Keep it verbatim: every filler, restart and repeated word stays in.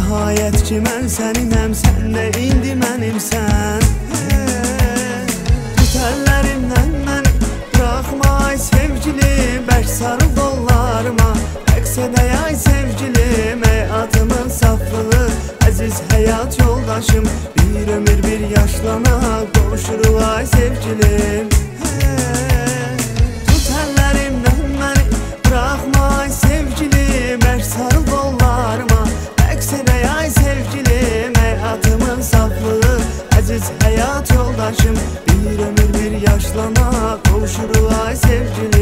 Nihayət ki mən səninəm, sən də indi mənimsən. Tut əllərimdən məni, bıraxma ay sevgilim, bərk sarıl qollarıma, rəqs edək ay sevgilim. Həyatımın saflığı, əziz həyat yoldaşım, bir ömür bir yaşlana qovuşuruq ay sevgilim. Tut əllərimdən məni, bıraxma ay sevgilim, bərk sarıl qollarıma, rəqs edək ay sevgilim. Həyatımın saflığı, əziz həyat yoldaşım, bir ömür bir yaşlana qovuşuruq ay sevgilim.